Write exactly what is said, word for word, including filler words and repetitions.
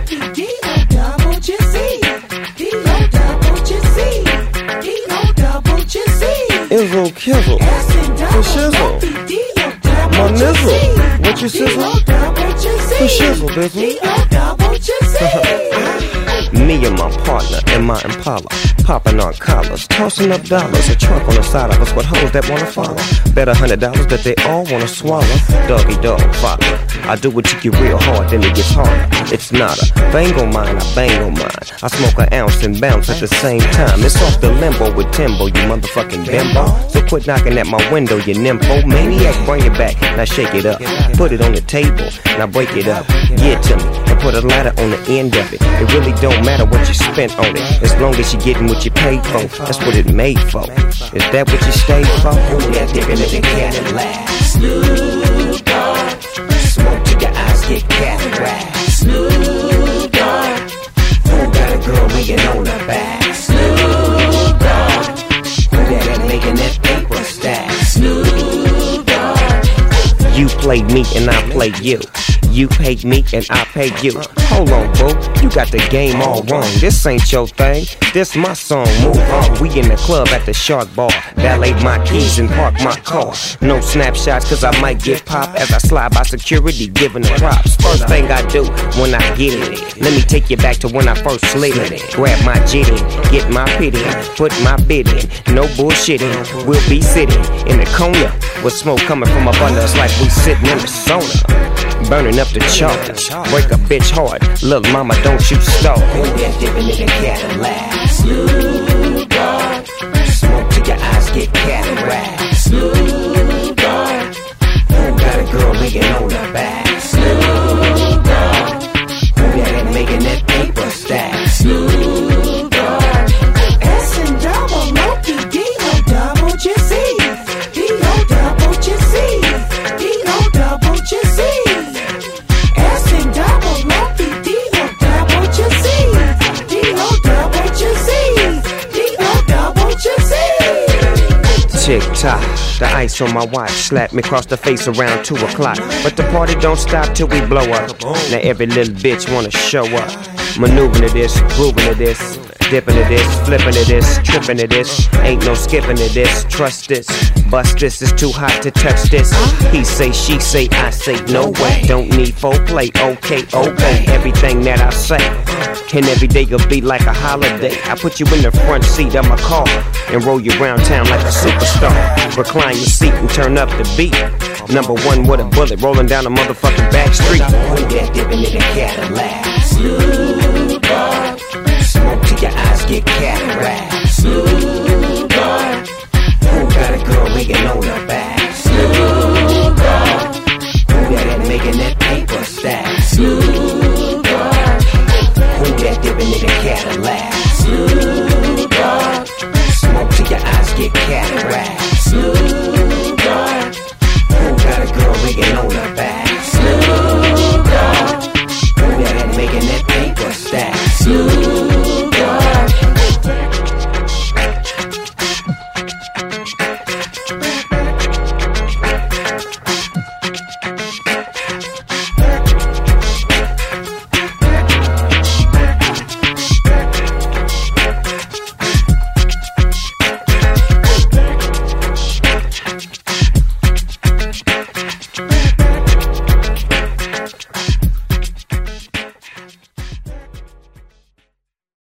Izzle Kizzle, for shizzle, my nizzle, what you sizzle, for shizzle, bizzle. Me and my partner in my Impala, popping on collars, tossing up dollars, a trunk on the side of us with hoes that wanna follow. Bet a hundred dollars that they all wanna swallow. Doggy dog, follow. I do it to you real hard, then it gets harder. It's not a bang on mine, I bang on mine. I smoke an ounce and bounce at the same time. It's off the limbo with Timbo, you motherfucking bimbo. So quit knocking at my window, you nympho. Maniac, bring it back, now shake it up. Put it on the table, now break it up. Give it to me, and put a ladder on the end of it. It really don't matter what you spent on it, as long as you getting what you paid for. That's what it made for. Is that what you stayed for? Who that digging in the Cadillac? Snoop Dogg. Smoke till your eyes get cataract. Snoop Dogg. Who got a girl ringing on her back? Snoop Dogg. Who that ain't making that paper stack? Snoop Dogg. You played me and I played you. You paid me and I paid you. Hold on, boo, you got the game all wrong. This ain't your thing, this my song. Move on, we in the club at the Shark Bar. Valet my keys and park my car. No snapshots cause I might get popped as I slide by security giving the props. First thing I do when I get it, let me take you back to when I first slid it. Grab my jit in, get my pit in, put my bid in. No bullshitting, we'll be sitting in the corner with smoke coming from up under us like we sitting in the sauna. Burning up the charts, break a bitch hard. Little mama, don't you start. Who that dipping in the Cadillac? Snoop Dogg. Smoke till your eyes get cataract. Snoop Dogg. Who got a girl ringing on her back? Snoop Dogg. Who that ain't making that paper stack? Snoop Dogg. S and double, Loki, D-O double, Jizzy. D-O double, Jizzy. D-O double, Jizzy. Tick tock, the ice on my watch slapped me across the face around two o'clock. But the party don't stop till we blow up. Now every little bitch wanna show up. Maneuvering to this, grooving to this, dipping to this, flipping to this, tripping to this. Ain't no skipping to this, trust this. Bust this, is too hot to touch this. He say, she say, I say, no way. Don't need foreplay, okay, okay. Everything that I say. And every day will be like a holiday. I put you in the front seat of my car and roll you around town like a superstar. Recline your seat and turn up the beat. Number one with a bullet rolling down a motherfucking back street. Who that dipping in the